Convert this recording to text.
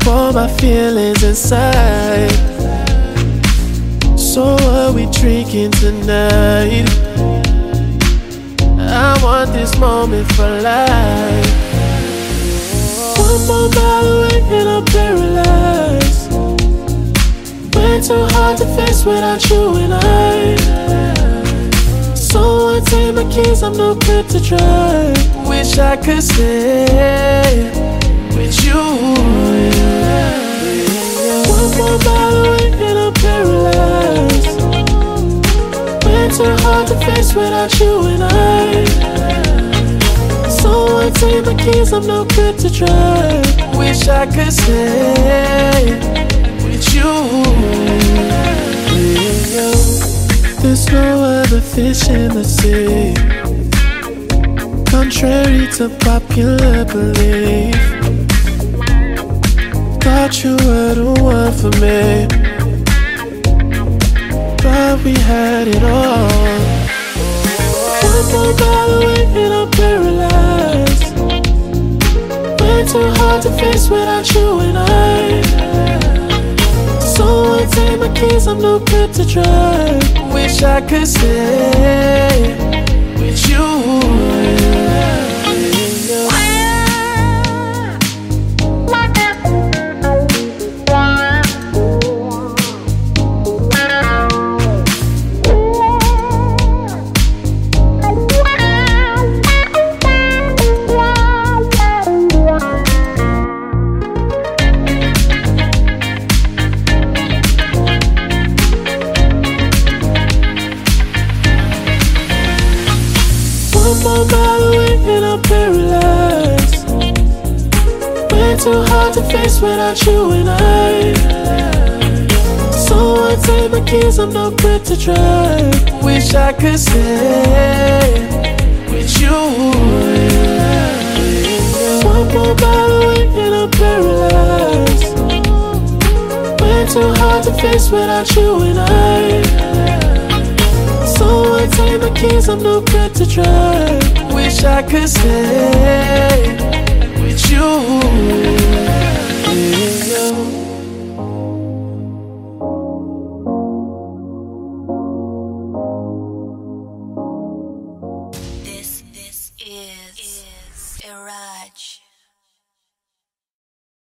all my feelings inside. So what we drinking tonight? I want this moment for life. One more mile away and I'm paralyzed. Way too hard to face without you and I. So I take my keys, I'm no good to drive. Wish I could stay with you. One more mile away and I'm paralyzed. Way too hard to face without you and I. So I take my keys, I'm no good to drive. Wish I could stay with you. There's no other fish in the sea, contrary to popular belief. Thought you were the one for me, thought we had it all. One more mile away and I'm paralyzed. Way too hard to face without you and I. So I take my keys, I'm no good to drive. Wish I could stay with you. One more mile away and I'm paralyzed. Way too hard to face without you and I. So I take my keys, I'm no good to drive. Wish I could stay with you. One more mile away and I'm paralyzed. Way too hard to face without you and I. So I take my keys, I'm no good to drive. Wish I could stay with you.